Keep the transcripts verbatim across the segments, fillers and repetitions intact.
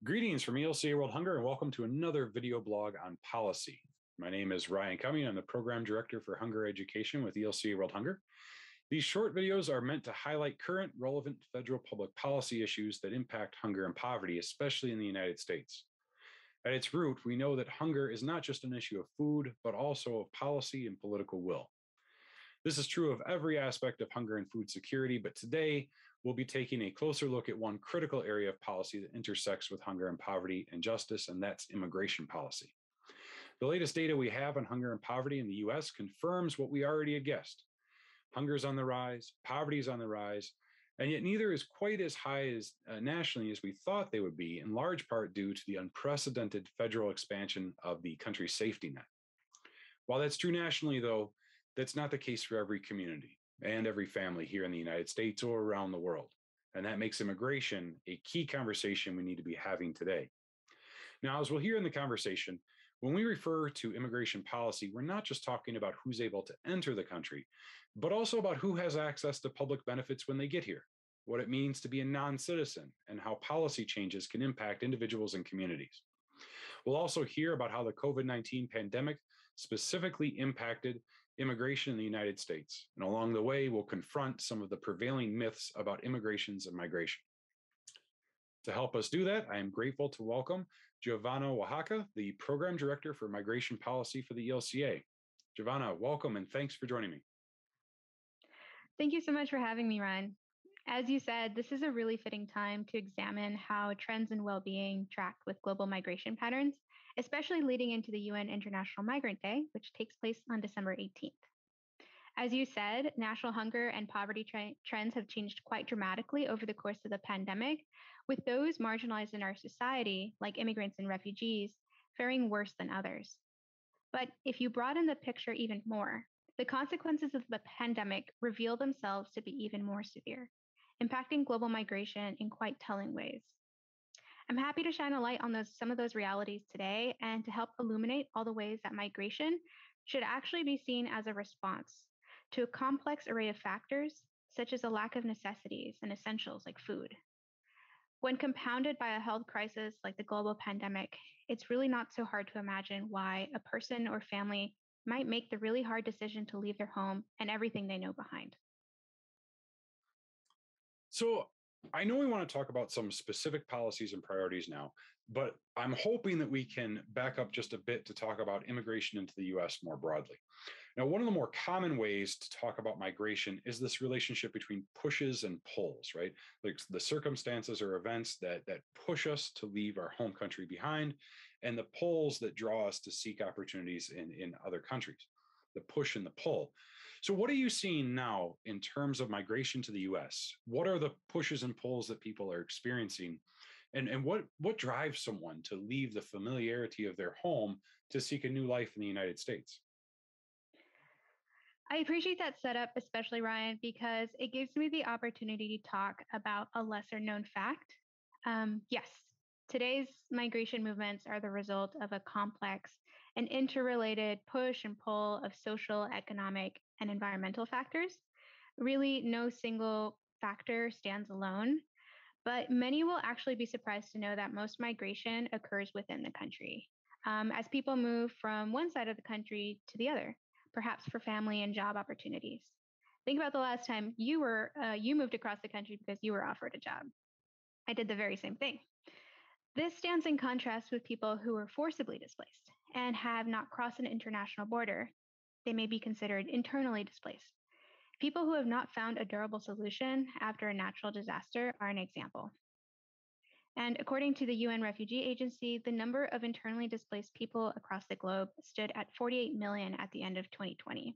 Greetings from E L C A World Hunger and welcome to another video blog on policy. My name is Ryan Cumming. I'm the Program Director for Hunger Education with E L C A World Hunger. These short videos are meant to highlight current relevant federal public policy issues that impact hunger and poverty, especially in the United States. At its root, we know that hunger is not just an issue of food, but also of policy and political will. This is true of every aspect of hunger and food security, but today we'll be taking a closer look at one critical area of policy that intersects with hunger and poverty and justice, and that's immigration policy. The latest data we have on hunger and poverty in the U S confirms what we already had guessed. Hunger is on the rise, poverty is on the rise, and yet neither is quite as high as uh, nationally as we thought they would be, in large part due to the unprecedented federal expansion of the country's safety net. While that's true nationally, though, that's not the case for every community and every family here in the United States or around the world. And that makes immigration a key conversation we need to be having today. Now, as we'll hear in the conversation, when we refer to immigration policy, we're not just talking about who's able to enter the country, but also about who has access to public benefits when they get here, what it means to be a non-citizen, and how policy changes can impact individuals and communities. We'll also hear about how the COVID nineteen pandemic specifically impacted immigration in the United States. And along the way, we'll confront some of the prevailing myths about immigrations and migration. To help us do that, I am grateful to welcome Giovanna Oaxaca, the Program Director for Migration Policy for the E L C A. Giovanna, welcome and thanks for joining me. Thank you so much for having me, Ryan. As you said, this is a really fitting time to examine how trends in well-being track with global migration patterns, especially leading into the U N International Migrant Day, which takes place on December eighteenth. As you said, national hunger and poverty tra- trends have changed quite dramatically over the course of the pandemic, with those marginalized in our society, like immigrants and refugees, faring worse than others. But if you broaden the picture even more, the consequences of the pandemic reveal themselves to be even more severe, impacting global migration in quite telling ways. I'm happy to shine a light on those, some of those realities today and to help illuminate all the ways that migration should actually be seen as a response to a complex array of factors, such as a lack of necessities and essentials like food. When compounded by a health crisis like the global pandemic, it's really not so hard to imagine why a person or family might make the really hard decision to leave their home and everything they know behind. So I know we want to talk about some specific policies and priorities now, but I'm hoping that we can back up just a bit to talk about immigration into the U S more broadly. Now, one of the more common ways to talk about migration is this relationship between pushes and pulls, right? Like the circumstances or events that, that push us to leave our home country behind, and the pulls that draw us to seek opportunities in, in other countries, the push and the pull. So what are you seeing now in terms of migration to the U S? What are the pushes and pulls that people are experiencing? And, and what, what drives someone to leave the familiarity of their home to seek a new life in the United States? I appreciate that setup, especially Ryan, because it gives me the opportunity to talk about a lesser known fact. Um, yes, today's migration movements are the result of a complex and interrelated push and pull of social, economic, and environmental factors. Really, no single factor stands alone, but many will actually be surprised to know that most migration occurs within the country, um, as people move from one side of the country to the other, perhaps for family and job opportunities. Think about the last time you were uh, you moved across the country because you were offered a job. I did the very same thing. This stands in contrast with people who were forcibly displaced and have not crossed an international border. They may be considered internally displaced. People who have not found a durable solution after a natural disaster are an example. And according to the U N Refugee Agency, the number of internally displaced people across the globe stood at forty-eight million at the end of twenty twenty.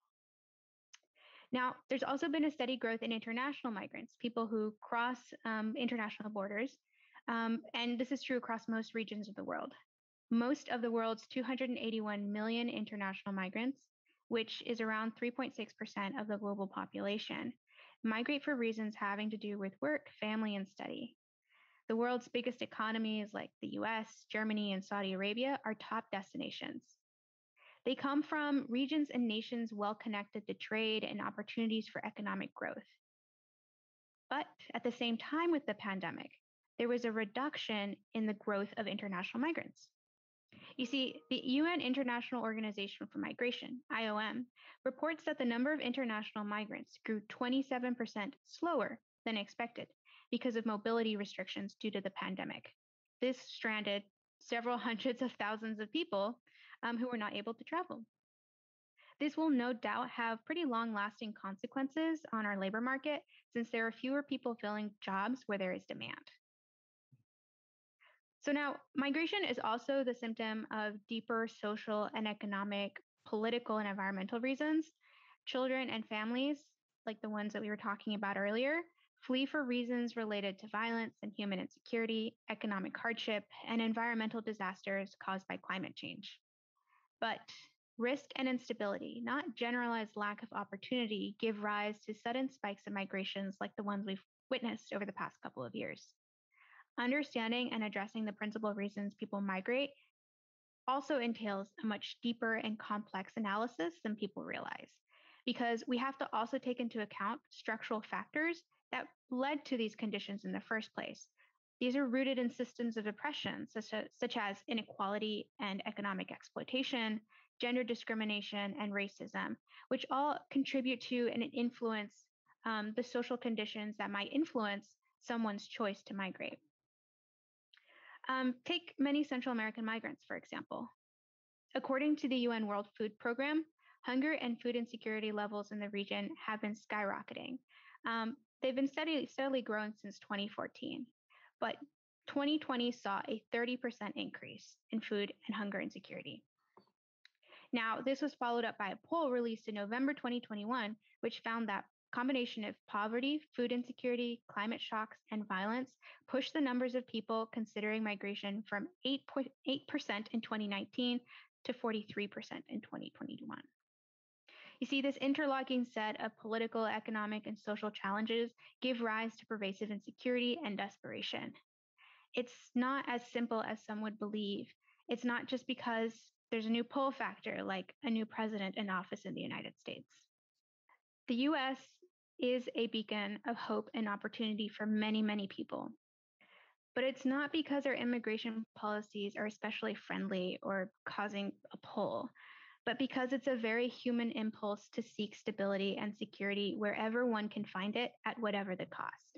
Now, there's also been a steady growth in international migrants, people who cross um, international borders, um, and this is true across most regions of the world. Most of the world's two hundred eighty-one million international migrants, which is around three point six percent of the global population, migrate for reasons having to do with work, family, and study. The world's biggest economies like the U S, Germany, and Saudi Arabia are top destinations. They come from regions and nations well connected to trade and opportunities for economic growth. But at the same time with the pandemic, there was a reduction in the growth of international migrants. You see, the U N International Organization for Migration, I O M, reports that the number of international migrants grew twenty-seven percent slower than expected because of mobility restrictions due to the pandemic. This stranded several hundreds of thousands of people um, who were not able to travel. This will no doubt have pretty long lasting consequences on our labor market since there are fewer people filling jobs where there is demand. So now, migration is also the symptom of deeper social and economic, political, and environmental reasons. Children and families, like the ones that we were talking about earlier, flee for reasons related to violence and human insecurity, economic hardship, and environmental disasters caused by climate change. But risk and instability, not generalized lack of opportunity, give rise to sudden spikes in migrations like the ones we've witnessed over the past couple of years. Understanding and addressing the principal reasons people migrate also entails a much deeper and complex analysis than people realize, because we have to also take into account structural factors that led to these conditions in the first place. These are rooted in systems of oppression, such as, such as inequality and economic exploitation, gender discrimination, and racism, which all contribute to and influence um, the social conditions that might influence someone's choice to migrate. Um, take many Central American migrants, for example. According to the U N World Food Program, hunger and food insecurity levels in the region have been skyrocketing. Um, they've been steadily, steadily growing since twenty fourteen, but twenty twenty saw a thirty percent increase in food and hunger insecurity. Now, this was followed up by a poll released in November twenty twenty-one, which found that combination of poverty, food insecurity, climate shocks, and violence pushed the numbers of people considering migration from eight point eight percent in twenty nineteen to forty-three percent in twenty twenty-one. You see, this interlocking set of political, economic, and social challenges give rise to pervasive insecurity and desperation. It's not as simple as some would believe. It's not just because there's a new pull factor, like a new president in office in the United States. The U S is a beacon of hope and opportunity for many, many people. But it's not because our immigration policies are especially friendly or causing a pull, but because it's a very human impulse to seek stability and security wherever one can find it at whatever the cost.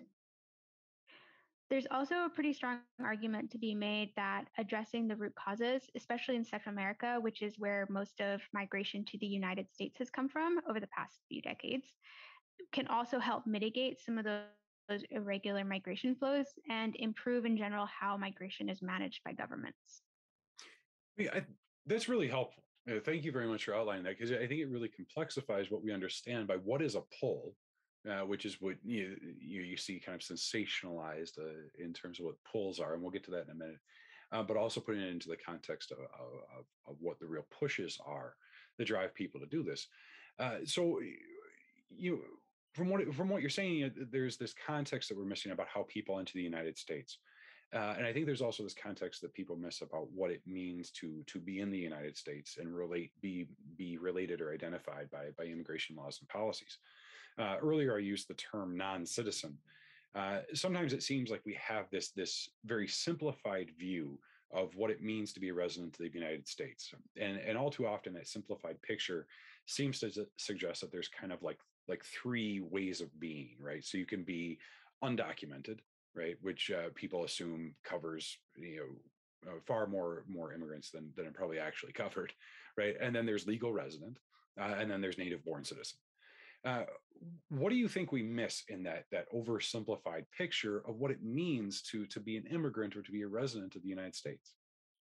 There's also a pretty strong argument to be made that addressing the root causes, especially in Central America, which is where most of migration to the United States has come from over the past few decades, can also help mitigate some of those, those irregular migration flows and improve in general how migration is managed by governments. Yeah, I, that's really helpful. Uh, thank you very much for outlining that, because I think it really complexifies what we understand by what is a pull, uh, which is what you, you you see kind of sensationalized uh, in terms of what pulls are, and we'll get to that in a minute. Uh, but also putting it into the context of, of, of what the real pushes are that drive people to do this. Uh, so you from what from what you're saying, there's this context that we're missing about how people enter the United States. Uh, and I think there's also this context that people miss about what it means to to be in the United States and relate be be related or identified by by immigration laws and policies. Uh, earlier, I used the term non-citizen. Uh, sometimes it seems like we have this this very simplified view of what it means to be a resident of the United States, and and all too often that simplified picture seems to suggest that there's kind of like like three ways of being, right? So you can be undocumented, right, which uh, people assume covers you know uh, far more more immigrants than than it probably actually covered, right? And then there's legal resident, uh, and then there's native born citizen. Uh, what do you think we miss in that that oversimplified picture of what it means to to be an immigrant or to be a resident of the United States?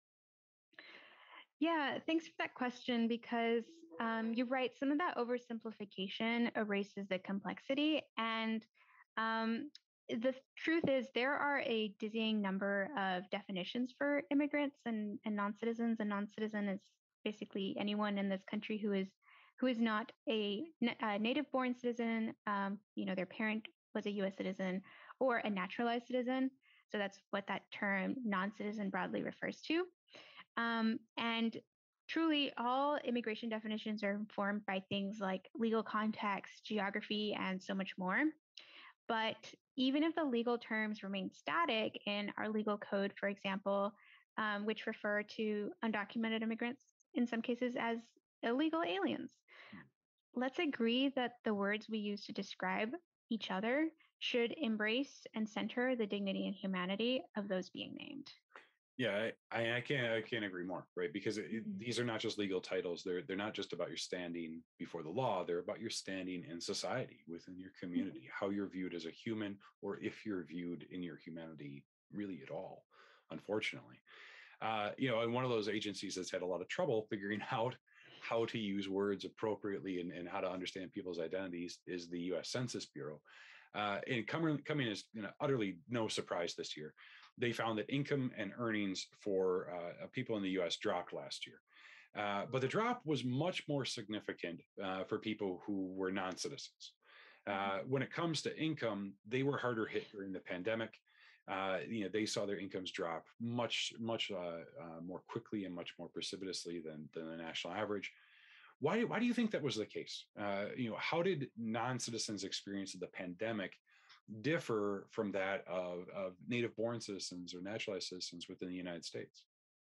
Yeah, thanks for that question because um, you're right. Some of that oversimplification erases the complexity. And um, the truth is, there are a dizzying number of definitions for immigrants and, and non citizens. And non citizen is basically anyone in this country who is who is not a, a native born citizen, um, you know, their parent was a U S citizen, or a naturalized citizen. So that's what that term non citizen broadly refers to. Um, and truly, all immigration definitions are informed by things like legal context, geography, and so much more. But even if the legal terms remain static in our legal code, for example, um, which refer to undocumented immigrants in some cases as illegal aliens, let's agree that the words we use to describe each other should embrace and center the dignity and humanity of those being named. Yeah, I, I can't I can't agree more, right? Because it, Mm. these are not just legal titles. They're they're not just about your standing before the law. They're about your standing in society, within your community, how you're viewed as a human, or if you're viewed in your humanity really at all. Unfortunately, uh, you know, and one of those agencies that's had a lot of trouble figuring out how to use words appropriately and, and how to understand people's identities is the U S Census Bureau. Uh, and coming coming as you know, utterly no surprise this year, they found that income and earnings for uh, people in the U S dropped last year. Uh, but the drop was much more significant uh, for people who were non-citizens. Uh, when it comes to income, they were harder hit during the pandemic. Uh, you know, they saw their incomes drop much, much uh, uh, more quickly and much more precipitously than, than the national average. Why, why do you think that was the case? Uh, you know, how did non-citizens' experience of the pandemic differ from that of, of native-born citizens or naturalized citizens within the United States?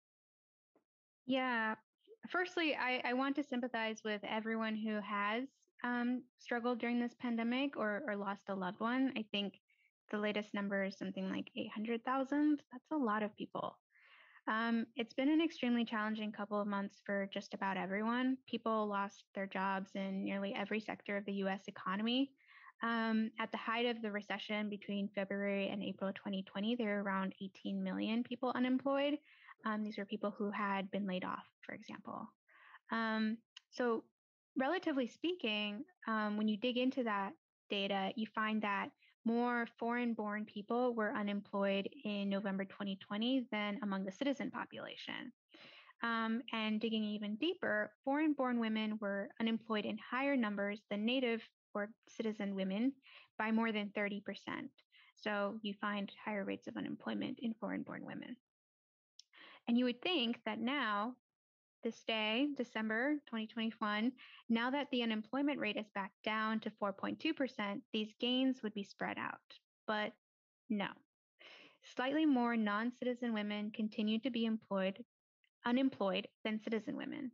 Yeah. Firstly, I, I want to sympathize with everyone who has um, struggled during this pandemic or, or lost a loved one. I think the latest number is something like eight hundred thousand. That's a lot of people. Um, it's been an extremely challenging couple of months for just about everyone. People lost their jobs in nearly every sector of the U S economy. Um, at the height of the recession between February and April twenty twenty, there were around eighteen million people unemployed. Um, these were people who had been laid off, for example. Um, so, relatively speaking, um, when you dig into that data, you find that more foreign born people were unemployed in November twenty twenty than among the citizen population. Um, and digging even deeper, foreign born women were unemployed in higher numbers than native or citizen women by more than thirty percent. So you find higher rates of unemployment in foreign born women. And you would think that now, this day, December twenty twenty-one, now that the unemployment rate is back down to four point two percent, these gains would be spread out. But no. Slightly more non citizen women continue to be employed, unemployed than citizen women.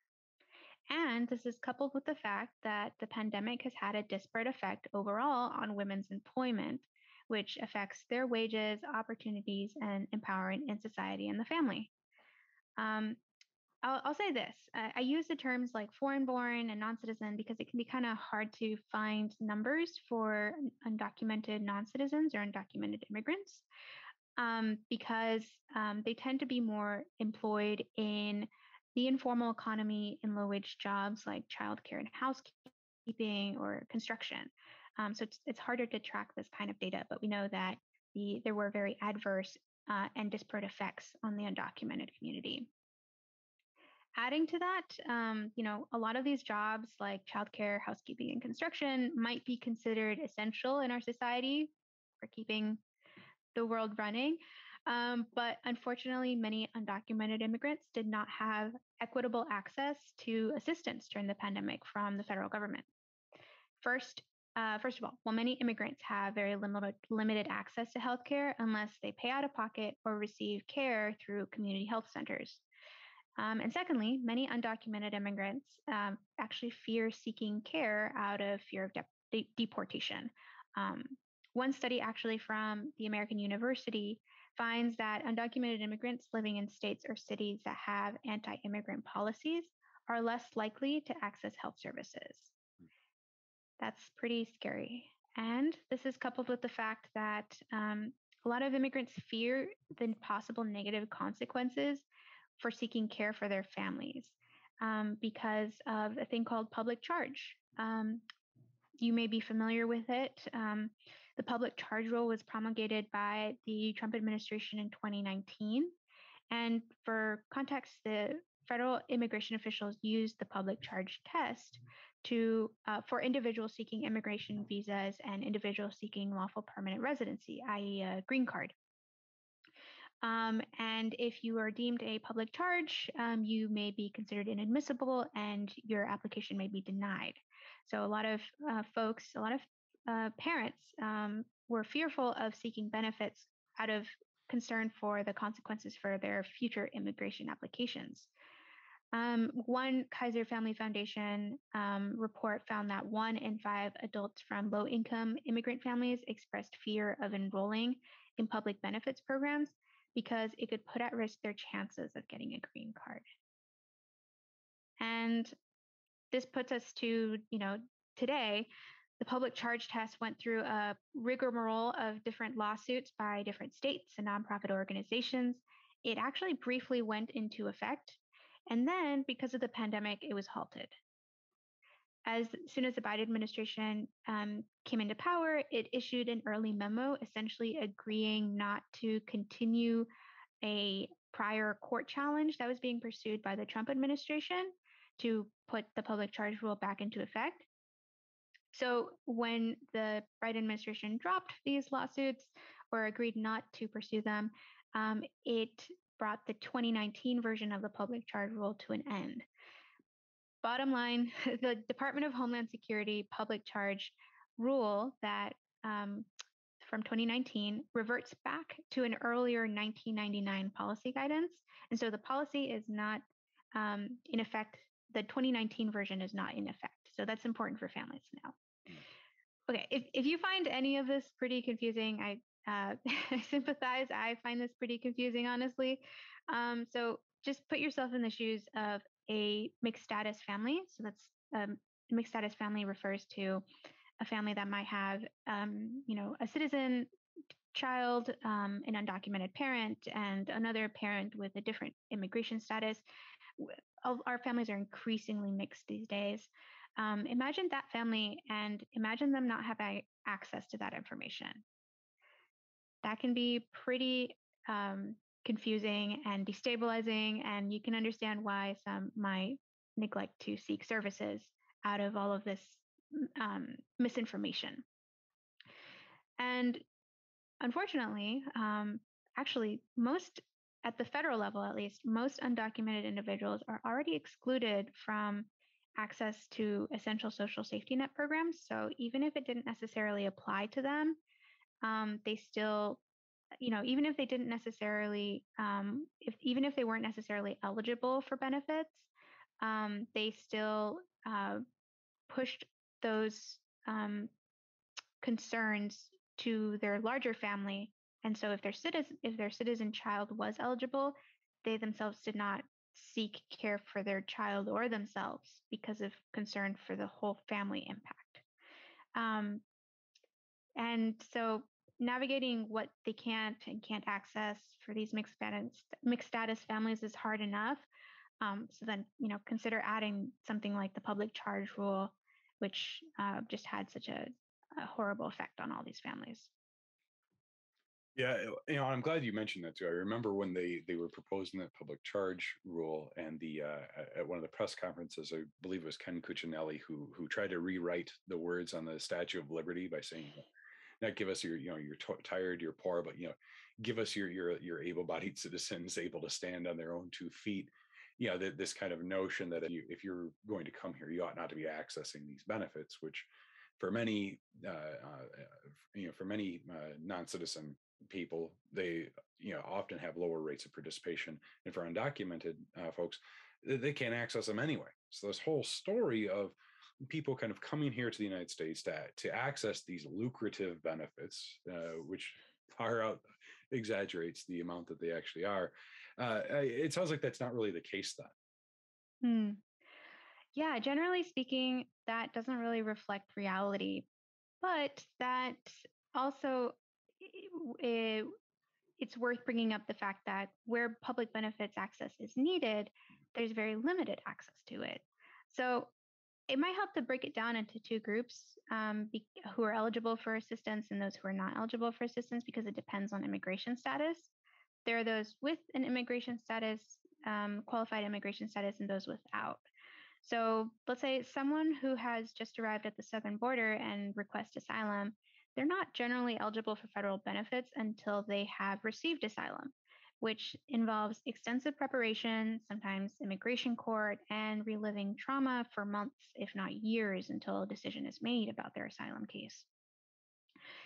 And this is coupled with the fact that the pandemic has had a disparate effect overall on women's employment, which affects their wages, opportunities, and empowerment in society and the family. Um, I'll, I'll say this. I, I use the terms like foreign born and non citizen because it can be kind of hard to find numbers for undocumented non citizens or undocumented immigrants um, because um, they tend to be more employed in the informal economy in low wage jobs like childcare and housekeeping or construction. Um, so it's, it's harder to track this kind of data, but we know that the, there were very adverse uh, and disparate effects on the undocumented community. Adding to that, um, you know, a lot of these jobs like childcare, housekeeping, and construction might be considered essential in our society for keeping the world running. Um, but unfortunately, many undocumented immigrants did not have equitable access to assistance during the pandemic from the federal government. First, uh, first of all, while many immigrants have very limited, limited access to healthcare unless they pay out of pocket or receive care through community health centers. Um, and secondly, many undocumented immigrants um, actually fear seeking care out of fear of de- de- deportation. Um, one study, actually from the American University, finds that undocumented immigrants living in states or cities that have anti immigrant policies are less likely to access health services. That's pretty scary. And this is coupled with the fact that um, a lot of immigrants fear the possible negative consequences for seeking care for their families um, because of a thing called public charge. Um, you may be familiar with it. Um, the public charge rule was promulgated by the Trump administration in twenty nineteen. And for context, the federal immigration officials used the public charge test to uh, for individuals seeking immigration visas and individuals seeking lawful permanent residency, that is, a green card. Um, and if you are deemed a public charge, um, you may be considered inadmissible and your application may be denied. So a lot of uh, folks, a lot of uh, parents um, were fearful of seeking benefits out of concern for the consequences for their future immigration applications. Um, one Kaiser Family Foundation um, report found that one in five adults from low income immigrant families expressed fear of enrolling in public benefits programs because it could put at risk their chances of getting a green card. And this puts us to, you know, today, the public charge test went through a rigmarole of different lawsuits by different states and nonprofit organizations. It actually briefly went into effect. And then, because of the pandemic, it was halted. As soon as the Biden administration um, came into power, it issued an early memo essentially agreeing not to continue a prior court challenge that was being pursued by the Trump administration to put the public charge rule back into effect. So when the Biden administration dropped these lawsuits or agreed not to pursue them, um, it brought the twenty nineteen version of the public charge rule to an end. Bottom line, the Department of Homeland Security public charge rule that um, from twenty nineteen reverts back to an earlier nineteen ninety-nine policy guidance. And so the policy is not um, in effect. The twenty nineteen version is not in effect. So that's important for families to know. Okay, if, if you find any of this pretty confusing, I, uh, I sympathize. I find this pretty confusing, honestly. Um, so just put yourself in the shoes of a mixed status family. So that's um, mixed status family refers to a family that might have, um, you know, a citizen child, um, an undocumented parent, and another parent with a different immigration status. Our families are increasingly mixed these days. Um, imagine that family and imagine them not having access to that information. That can be pretty um, confusing and destabilizing, and you can understand why some might neglect to seek services out of all of this um, misinformation. And unfortunately, um, actually, most at the federal level, at least, most undocumented individuals are already excluded from access to essential social safety net programs. So even if it didn't necessarily apply to them, um, they still, you know, even if they didn't necessarily, um, if even if they weren't necessarily eligible for benefits, um, they still uh, pushed those um, concerns to their larger family. And so if their citizen if their citizen child was eligible, they themselves did not seek care for their child or themselves because of concern for the whole family impact. Um, and so navigating what they can't and can't access for these mixed status, mixed status families is hard enough. Um, so then, you know, consider adding something like the public charge rule, which uh, just had such a, a horrible effect on all these families. Yeah, you know, I'm glad you mentioned that too. I remember when they they were proposing that public charge rule, and the uh, at one of the press conferences, I believe it was Ken Cuccinelli who who tried to rewrite the words on the Statue of Liberty by saying, "Not give us your, you know, you're t- tired, you're poor, but you know, give us your your your able-bodied citizens able to stand on their own two feet." You know, th- this kind of notion that if, you, if you're going to come here, you ought not to be accessing these benefits, which for many, uh, uh, you know, for many uh, non-citizen people, they, you know, often have lower rates of participation, and for undocumented uh, folks, they can't access them anyway. So this whole story of people kind of coming here to the United States to, to access these lucrative benefits, uh, which far out exaggerates the amount that they actually are. Uh, it sounds like that's not really the case then. Hmm. Yeah, generally speaking, that doesn't really reflect reality, but that also it, it's worth bringing up the fact that where public benefits access is needed, there's very limited access to it. So it might help to break it down into two groups um, be, who are eligible for assistance and those who are not eligible for assistance because it depends on immigration status. There are those with an immigration status, um, qualified immigration status, and those without. So let's say someone who has just arrived at the southern border and requests asylum, they're not generally eligible for federal benefits until they have received asylum, which involves extensive preparation, sometimes immigration court, and reliving trauma for months, if not years, until a decision is made about their asylum case.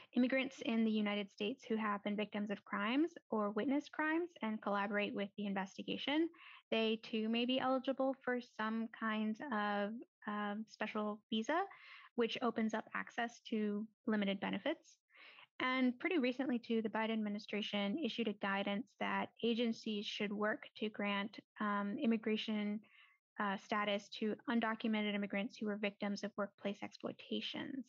Immigrants in the United States who have been victims of crimes or witnessed crimes and collaborate with the investigation, they too may be eligible for some kinds of um, special visa, which opens up access to limited benefits. And pretty recently, too, the Biden administration issued a guidance that agencies should work to grant um, immigration uh, status to undocumented immigrants who were victims of workplace exploitations.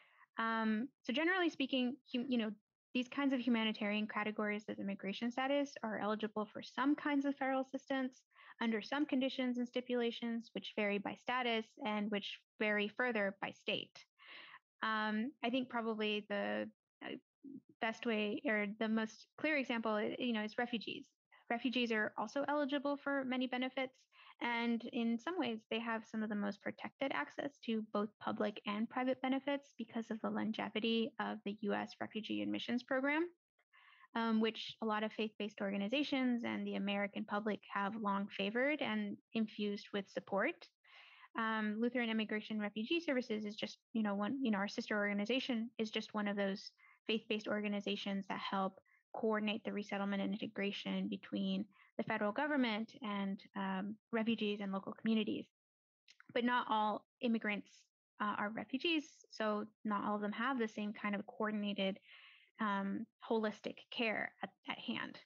Um, so generally speaking, you know, these kinds of humanitarian categories of immigration status are eligible for some kinds of federal assistance under some conditions and stipulations, which vary by status and which vary further by state. Um, I think probably the uh, best way or the most clear example, you know, is refugees. Refugees are also eligible for many benefits, and in some ways, they have some of the most protected access to both public and private benefits because of the longevity of the U S Refugee Admissions Program, um, which a lot of faith-based organizations and the American public have long favored and infused with support. Um, Lutheran Immigration Refugee Services is just, you know, one, you know, our sister organization is just one of those faith-based organizations that help coordinate the resettlement and integration between the federal government and um, refugees and local communities. But not all immigrants uh, are refugees, so not all of them have the same kind of coordinated, um, holistic care at, at hand.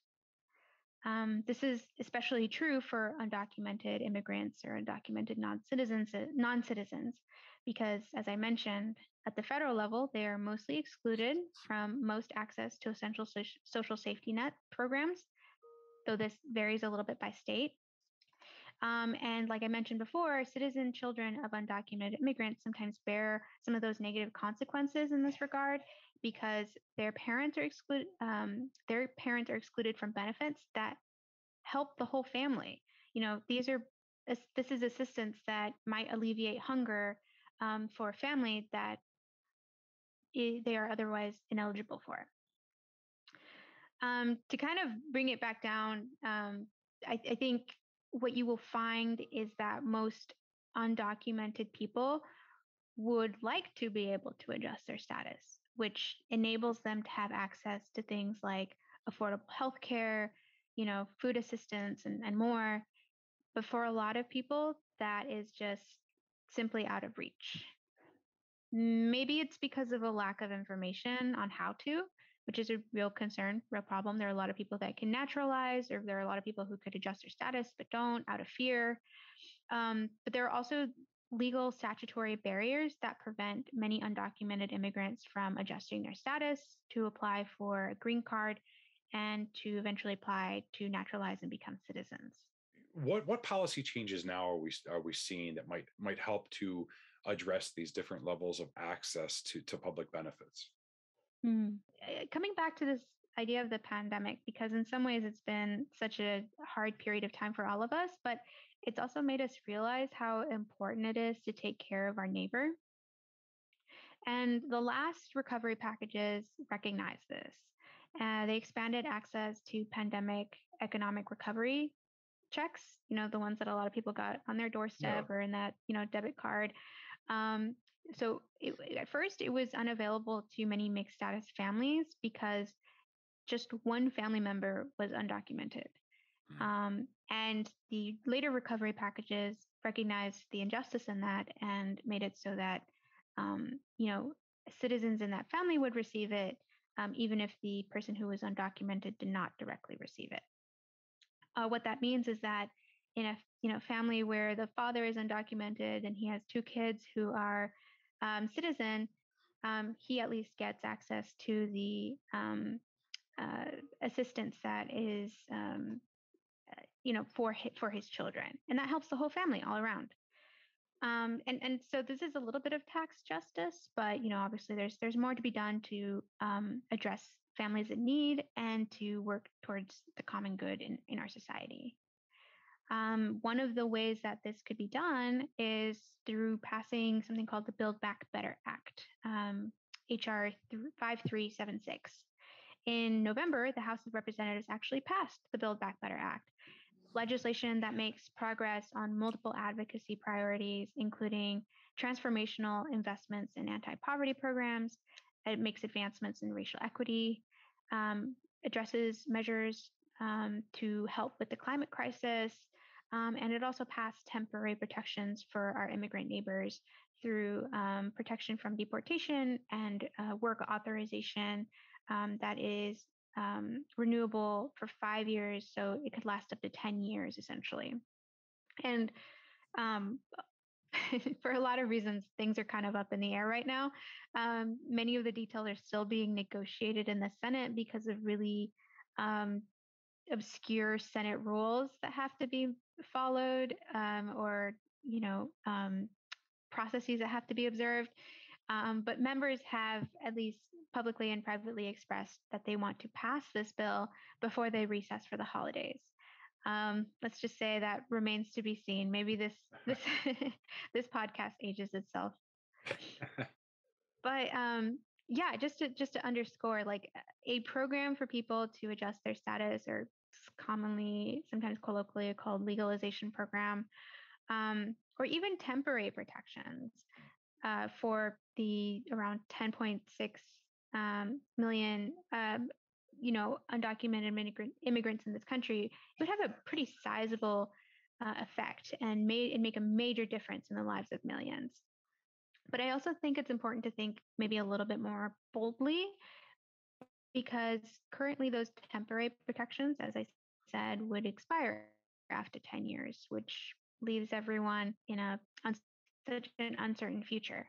Um, this is especially true for undocumented immigrants or undocumented non-citizens, non-citizens, because as I mentioned, at the federal level, they are mostly excluded from most access to essential so- social safety net programs, though this varies a little bit by state. Um, and like I mentioned before, citizen children of undocumented immigrants sometimes bear some of those negative consequences in this regard because their parents are excluded. Um, their parents are excluded from benefits that help the whole family. You know, these are this is assistance that might alleviate hunger um, for a family that they are otherwise ineligible for. Um, to kind of bring it back down, um, I, I think what you will find is that most undocumented people would like to be able to adjust their status, which enables them to have access to things like affordable health care, you know, food assistance, and, and more. But for a lot of people, that is just simply out of reach. Maybe it's because of a lack of information on how to, which is a real concern, real problem. There are a lot of people that can naturalize, or there are a lot of people who could adjust their status but don't out of fear. Um, but there are also legal statutory barriers that prevent many undocumented immigrants from adjusting their status to apply for a green card and to eventually apply to naturalize and become citizens. What what policy changes now are we are we seeing that might might help to address these different levels of access to to public benefits? Hmm. Uh, Coming back to this idea of the pandemic, because in some ways it's been such a hard period of time for all of us, but it's also made us realize how important it is to take care of our neighbor. And the last recovery packages recognize this. Uh, they expanded access to pandemic economic recovery checks, you know, the ones that a lot of people got on their Yeah. doorstep or in that, you know, debit card. Um, so it, at first, it was unavailable to many mixed status families because just one family member was undocumented. Mhm. Um, and the later recovery packages recognized the injustice in that and made it so that, um, you know, citizens in that family would receive it, um, even if the person who was undocumented did not directly receive it. Uh, what that means is that in a you know family where the father is undocumented and he has two kids who are um, citizen, um, he at least gets access to the um, uh, assistance that is um, uh, you know for his, for his children, and that helps the whole family all around. Um, and and so this is a little bit of tax justice, but you know obviously there's there's more to be done to um, address families in need and to work towards the common good in, in our society. Um, one of the ways that this could be done is through passing something called the Build Back Better Act, um, H R five three seven six. In November, the House of Representatives actually passed the Build Back Better Act, legislation that makes progress on multiple advocacy priorities, including transformational investments in anti poverty programs, it makes advancements in racial equity, um, addresses measures um, to help with the climate crisis, um, and it also passed temporary protections for our immigrant neighbors through um, protection from deportation and uh, work authorization um, that is um, renewable for five years, so it could last up to ten years, essentially. And um, for a lot of reasons, things are kind of up in the air right now. Um, many of the details are still being negotiated in the Senate because of really um, obscure Senate rules that have to be followed, um, or you know um, processes that have to be observed. Um, but members have at least publicly and privately expressed that they want to pass this bill before they recess for the holidays. Um, let's just say that remains to be seen. Maybe this this this podcast ages itself. But um, yeah, just to just to underscore, like a program for people to adjust their status, or commonly sometimes colloquially called legalization program, um, or even temporary protections uh, for the around ten point six um, million, um, you know, undocumented immigrant, immigrants in this country, it would have a pretty sizable uh, effect and made and make a major difference in the lives of millions. But I also think it's important to think maybe a little bit more boldly, because currently those temporary protections, as I said, would expire after ten years, which leaves everyone in a such an uncertain future.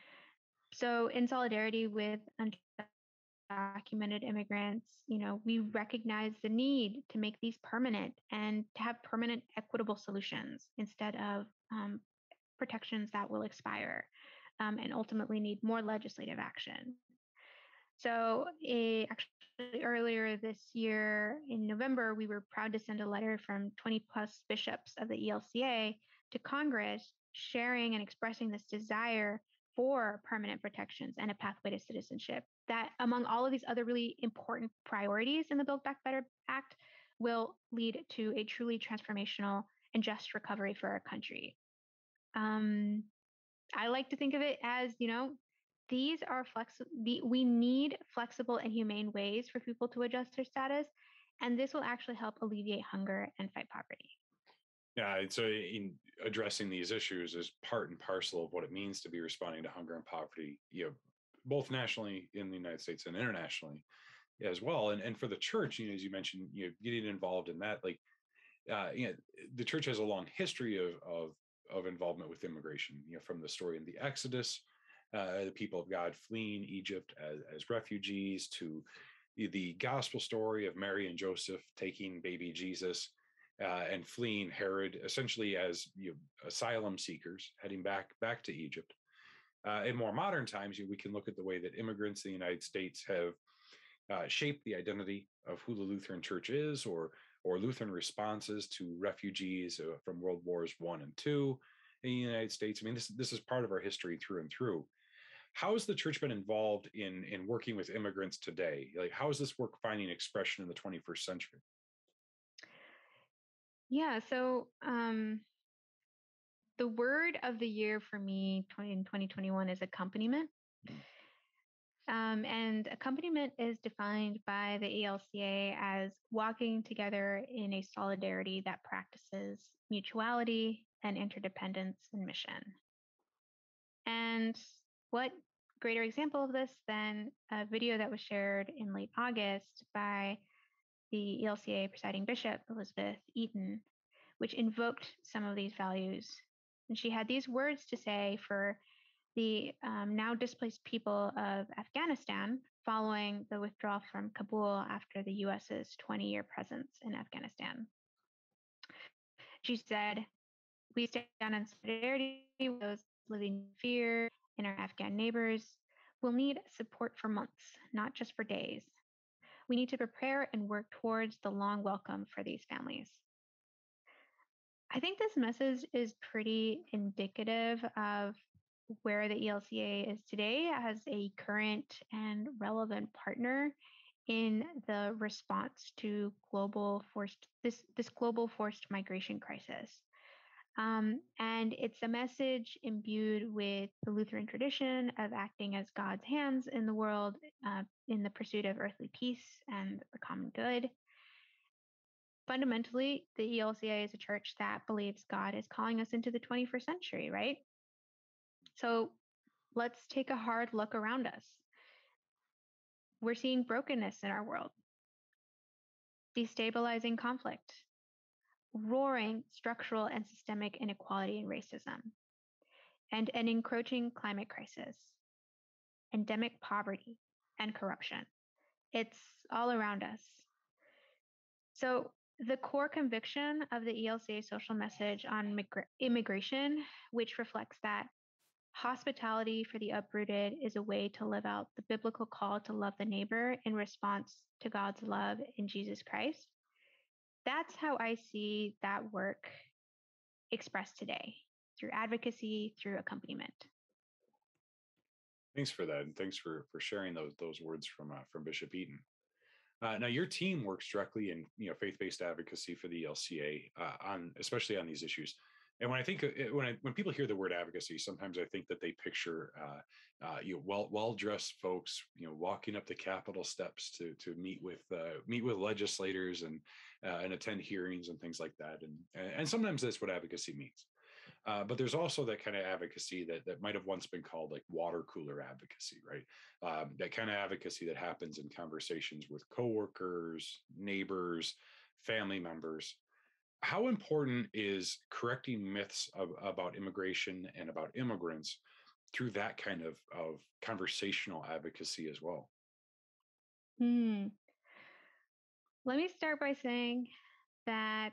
So, in solidarity with undocumented immigrants, you know, we recognize the need to make these permanent and to have permanent, equitable solutions instead of um, protections that will expire um, and ultimately need more legislative action. So, eh, actually, earlier this year in November, we were proud to send a letter from twenty plus bishops of the E L C A to Congress, sharing and expressing this desire for permanent protections and a pathway to citizenship that, among all of these other really important priorities in the Build Back Better Act, will lead to a truly transformational and just recovery for our country. Um, I like to think of it as, you know, these are flexible. The, we need flexible and humane ways for people to adjust their status, and this will actually help alleviate hunger and fight poverty. Yeah, so in addressing these issues is part and parcel of what it means to be responding to hunger and poverty, you know, both nationally in the United States and internationally as well. And and for the church, you know, as you mentioned, you know, getting involved in that, like, uh, you know, the church has a long history of of of involvement with immigration. You know, from the story in the Exodus, uh, the people of God fleeing Egypt as, as refugees, to the gospel story of Mary and Joseph taking baby Jesus uh, and fleeing Herod, essentially as, you know, asylum seekers heading back back to Egypt. Uh, in more modern times, you know, we can look at the way that immigrants in the United States have uh, shaped the identity of who the Lutheran Church is, or or Lutheran responses to refugees uh, from World Wars One and Two in the United States. I mean, this this is part of our history through and through. How has the church been involved in in working with immigrants today? Like, how is this work finding expression in the twenty-first century? Yeah, so um, the word of the year for me in twenty twenty-one is accompaniment. Mm. Um, and accompaniment is defined by the E L C A as walking together in a solidarity that practices mutuality and interdependence and mission. And what greater example of this than a video that was shared in late August by the E L C A presiding bishop, Elizabeth Eaton, which invoked some of these values. And she had these words to say for the um, now displaced people of Afghanistan following the withdrawal from Kabul after the US's twenty year presence in Afghanistan. She said, "We stand in solidarity with those living in fear and our Afghan neighbors will need support for months, not just for days. We need to prepare and work towards the long welcome for these families." I think this message is pretty indicative of where the E L C A is today as a current and relevant partner in the response to global forced this this global forced migration crisis. Um, and it's a message imbued with the Lutheran tradition of acting as God's hands in the world uh, in the pursuit of earthly peace and the common good. Fundamentally, the E L C A is a church that believes God is calling us into the twenty-first century, right? So let's take a hard look around us. We're seeing brokenness in our world, destabilizing conflict, roaring structural and systemic inequality and racism, and an encroaching climate crisis, endemic poverty, and corruption. It's all around us. So, the core conviction of the E L C A social message on migra- immigration, which reflects that hospitality for the uprooted is a way to live out the biblical call to love the neighbor in response to God's love in Jesus Christ. That's how I see that work expressed today through advocacy, through accompaniment. Thanks for that, and thanks for for sharing those those words from uh, from Bishop Eaton. Uh, now, your team works directly in you know faith-based advocacy for the E L C A uh, on especially on these issues. And when I think when I, when people hear the word advocacy, sometimes I think that they picture uh, uh, you know well well-dressed folks you know walking up the Capitol steps to to meet with uh, meet with legislators and uh, and attend hearings and things like that. And and sometimes that's what advocacy means. Uh, but there's also that kind of advocacy that that might have once been called like water cooler advocacy, right? Um, that kind of advocacy that happens in conversations with coworkers, neighbors, family members. How important is correcting myths of, about immigration and about immigrants through that kind of, of conversational advocacy as well? Hmm. Let me start by saying that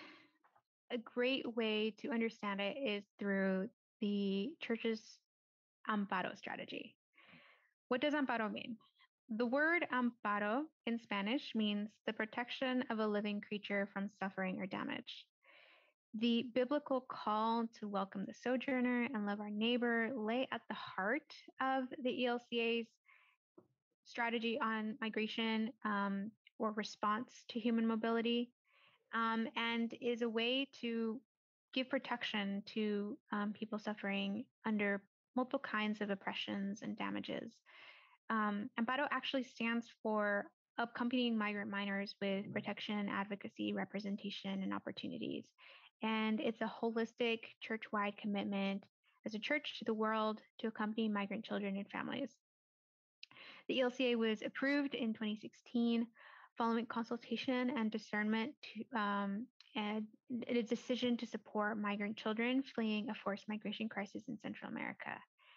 a great way to understand it is through the church's amparo strategy. What does amparo mean? The word amparo in Spanish means the protection of a living creature from suffering or damage. The biblical call to welcome the sojourner and love our neighbor lay at the heart of the E L C A's strategy on migration um, or response to human mobility, um, and is a way to give protection to um, people suffering under multiple kinds of oppressions and damages. Um, Amparo actually stands for Accompanying Migrant Minors with Protection, Advocacy, Representation, and Opportunities. And it's a holistic church wide commitment as a church to the world to accompany migrant children and families. The E L C A was approved in twenty sixteen following consultation and discernment to, um, and a decision to support migrant children fleeing a forced migration crisis in Central America.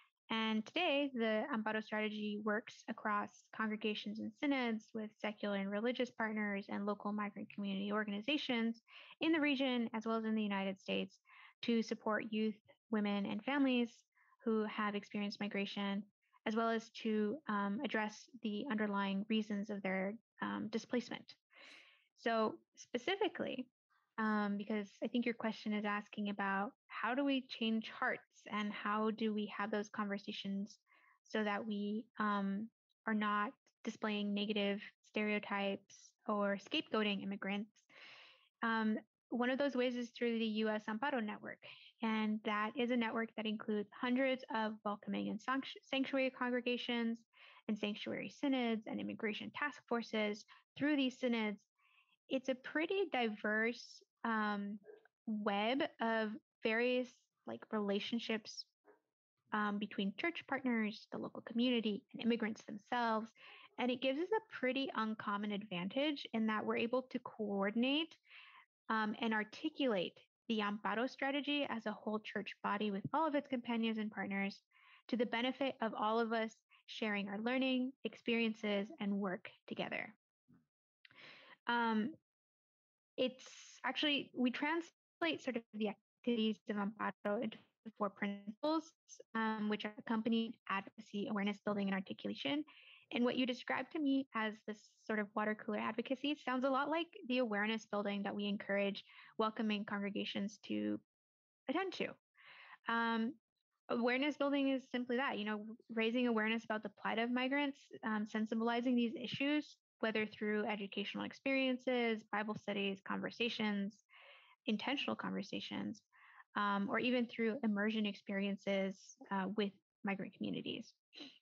And today, the Amparo strategy works across congregations and synods with secular and religious partners and local migrant community organizations in the region, as well as in the United States, to support youth, women, and families who have experienced migration, as well as to um, address the underlying reasons of their um, displacement. So, specifically, um, because I think your question is asking about how do we change hearts and how do we have those conversations so that we um, are not displaying negative stereotypes or scapegoating immigrants. Um, one of those ways is through the U S Amparo Network, and that is a network that includes hundreds of welcoming and sanctuary congregations and sanctuary synods and immigration task forces. Through these synods, it's a pretty diverse um, web of various like relationships um, between church partners, the local community, and immigrants themselves. And it gives us a pretty uncommon advantage in that we're able to coordinate um, and articulate the Amparo strategy as a whole church body with all of its companions and partners to the benefit of all of us sharing our learning, experiences, and work together. Um, it's actually, we translate sort of the activities of Amparo into four principles, um, which are accompanied advocacy, awareness building, and articulation. And what you described to me as this sort of water cooler advocacy sounds a lot like the awareness building that we encourage welcoming congregations to attend to. Um, awareness building is simply that, you know, raising awareness about the plight of migrants, um, sensibilizing these issues, whether through educational experiences, Bible studies, conversations, intentional conversations, um, or even through immersion experiences uh, with migrant communities.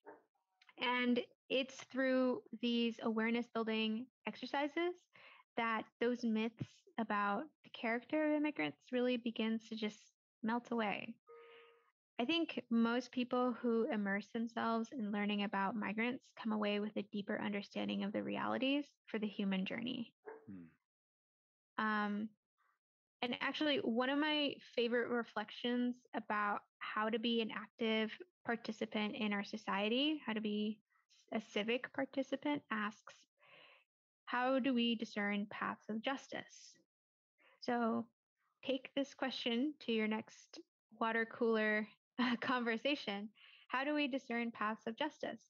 And it's through these awareness building exercises that those myths about the character of immigrants really begins to just melt away. I think most people who immerse themselves in learning about migrants come away with a deeper understanding of the realities for the human journey. Hmm. Um, and actually, one of my favorite reflections about how to be an active participant in our society, how to be a civic participant, asks, how do we discern paths of justice? So take this question to your next water cooler conversation. How do we discern paths of justice?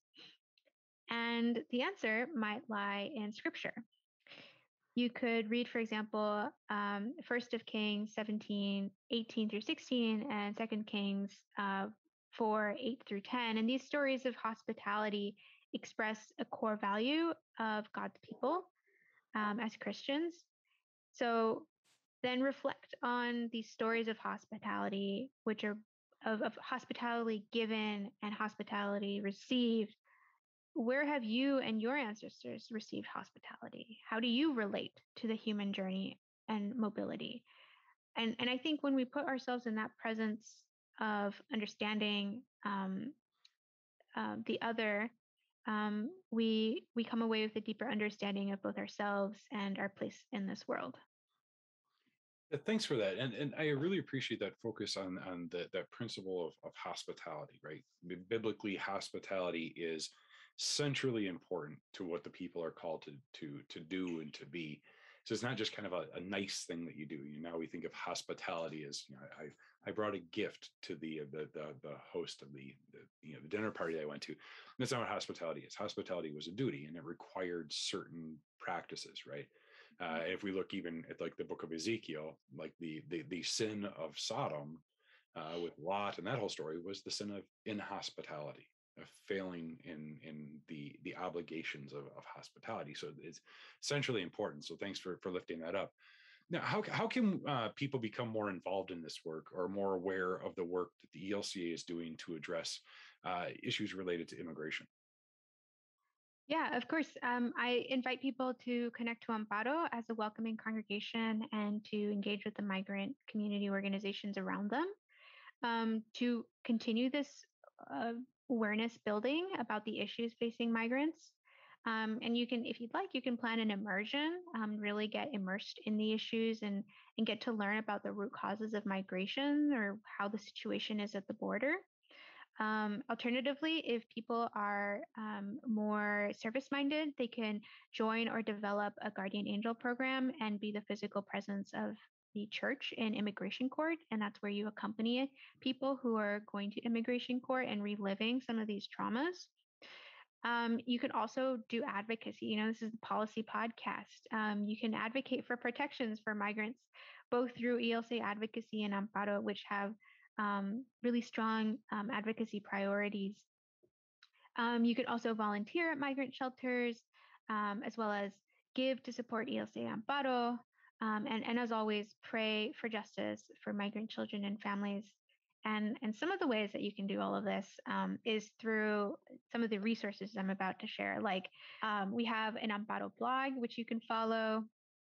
And the answer might lie in scripture. You could read, for example, um, First of Kings seventeen, eighteen through sixteen, and Second Kings uh, four, eight through ten. And these stories of hospitality express a core value of God's people um, as Christians. So then reflect on these stories of hospitality, which are of, of hospitality given and hospitality received. Where have you and your ancestors received hospitality? How do you relate to the human journey and mobility? And, and I think when we put ourselves in that presence of understanding um, uh, the other, um, we we come away with a deeper understanding of both ourselves and our place in this world. Yeah, thanks for that, and and I really appreciate that focus on on the, that principle of, of hospitality. Right, biblically, hospitality is centrally important to what the people are called to to to do and to be. So it's not just kind of a, a nice thing that you do. You know, we think of hospitality as, you know, I I brought a gift to the the the, the host of the, the you know the dinner party that I went to. That's not what hospitality is. Hospitality was a duty, and it required certain practices. Right. Uh, if we look even at like the book of Ezekiel, like the the, the sin of Sodom uh, with Lot and that whole story was the sin of inhospitality, of failing in in the the obligations of, of hospitality. So it's essentially important. So thanks for for lifting that up. Now, how how can uh, people become more involved in this work or more aware of the work that the E L C A is doing to address uh, issues related to immigration? Yeah, of course. Um, I invite people to connect to Amparo as a welcoming congregation and to engage with the migrant community organizations around them um, to continue this uh, awareness building about the issues facing migrants. Um, and you can, if you'd like, you can plan an immersion, um, really get immersed in the issues and, and get to learn about the root causes of migration or how the situation is at the border. Um, alternatively, if people are um, more service minded, they can join or develop a guardian angel program and be the physical presence of the church in immigration court. And that's where you accompany people who are going to immigration court and reliving some of these traumas. Um, you can also do advocacy. You know, this is the policy podcast. Um, you can advocate for protections for migrants, both through E L C A advocacy and Amparo, which have um, really strong um, advocacy priorities. Um, you can also volunteer at migrant shelters, um, as well as give to support E L C A Amparo. Um, and, and as always, pray for justice for migrant children and families. And, and some of the ways that you can do all of this um, is through some of the resources I'm about to share. Like um, we have an Amparo blog, which you can follow.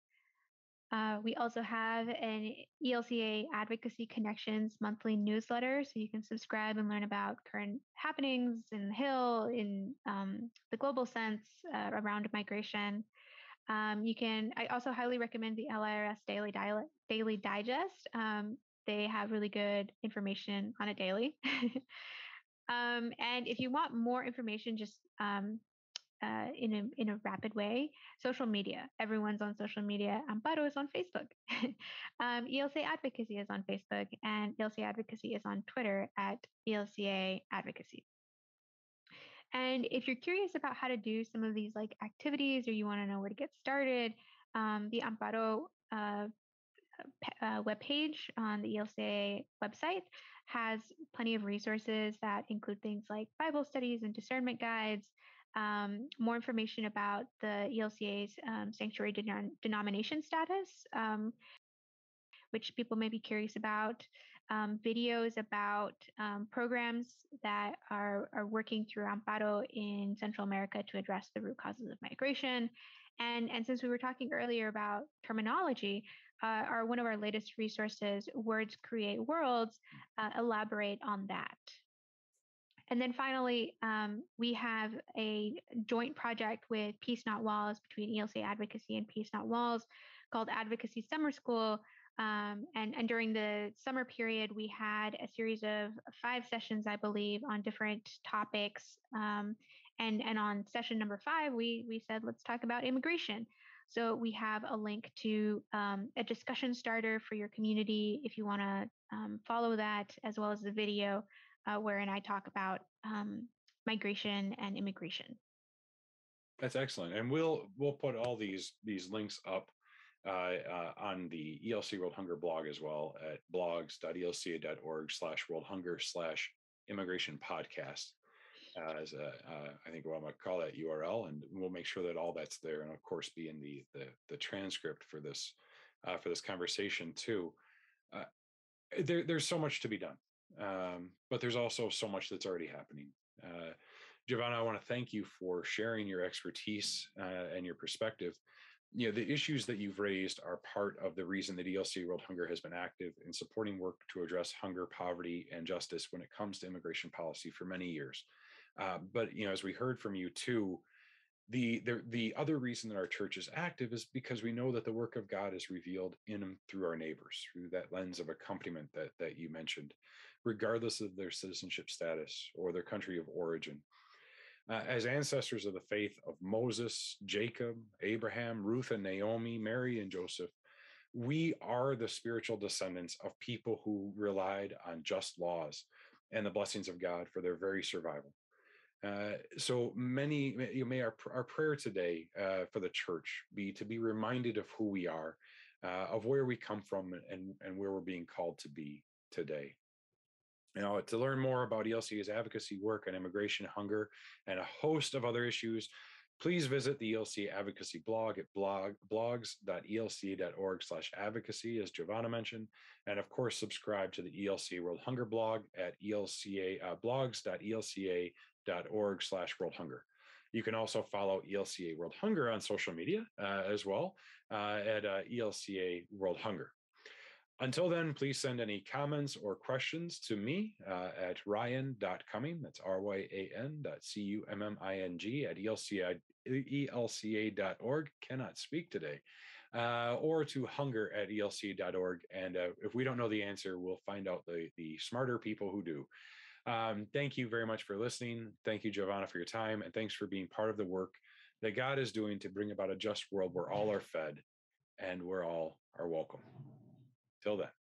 Uh, we also have an E L C A Advocacy Connections monthly newsletter, so you can subscribe and learn about current happenings in the Hill, in um, the global sense uh, around migration. Um, you can. I also highly recommend the L I R S Daily Di- Daily Digest. Um, they have really good information on it daily. um, and if you want more information, just um, uh, in a in a rapid way. Social media. Everyone's on social media. Amparo is on Facebook. um, E L C A Advocacy is on Facebook, and E L C A Advocacy is on Twitter at E L C A Advocacy. And if you're curious about how to do some of these like activities, or you want to know where to get started, um, the Amparo uh, uh, webpage on the E L C A website has plenty of resources that include things like Bible studies and discernment guides, um, more information about the E L C A's um, sanctuary denom- denomination status, um, which people may be curious about. um, videos about um, programs that are, are working through Amparo in Central America to address the root causes of migration. And, and since we were talking earlier about terminology, uh, our one of our latest resources, Words Create Worlds, uh, elaborate on that. And then finally, um, we have a joint project with Peace Not Walls between E L C A Advocacy and Peace Not Walls called Advocacy Summer School. Um, and, and during the summer period, we had a series of five sessions, I believe, on different topics. Um, and, and on session number five, we, we said, let's talk about immigration. So we have a link to um, a discussion starter for your community if you want to um, follow that, as well as the video uh, wherein I talk about um, migration and immigration. That's excellent, and we'll we'll put all these these links up uh, uh, on the E L C World Hunger blog as well at blogs.elca.org slash world hunger slash immigration podcast. Uh, as a, uh, I think we'll call that U R L, and we'll make sure that all that's there, and of course, be in the the, the transcript for this uh, for this conversation too. Uh, there, there's so much to be done, um, but there's also so much that's already happening. Uh, Giovanna, I want to thank you for sharing your expertise uh, and your perspective. You know, the issues that you've raised are part of the reason that E L C World Hunger has been active in supporting work to address hunger, poverty, and justice when it comes to immigration policy for many years. Uh, but, you know, as we heard from you too, the, the the other reason that our church is active is because we know that the work of God is revealed in and through our neighbors, through that lens of accompaniment that that you mentioned, regardless of their citizenship status or their country of origin. Uh, as ancestors of the faith of Moses, Jacob, Abraham, Ruth and Naomi, Mary and Joseph, we are the spiritual descendants of people who relied on just laws and the blessings of God for their very survival. Uh, so many, you may our, our prayer today uh, for the church be to be reminded of who we are, uh, of where we come from, and, and where we're being called to be today. You know, to learn more about E L Ca's advocacy work on immigration, hunger, and a host of other issues, please visit the E L C Advocacy blog at blog, blogs.elca.org slash advocacy, as Giovanna mentioned. And of course, subscribe to the E L C World Hunger blog at ELCA, uh, blogs.elca.org slash world hunger. You can also follow E L C A World Hunger on social media uh, as well uh, at uh, E L C A World Hunger. Until then, please send any comments or questions to me uh, at ryan.cumming, that's R Y A N dot C U M M I N G at E L C A dot org, cannot speak today, uh, or to hunger at E L C dot org. And uh, if we don't know the answer, we'll find out the, the smarter people who do. Um, thank you very much for listening. Thank you, Giovanna, for your time, and thanks for being part of the work that God is doing to bring about a just world where all are fed and where all are welcome. Till then.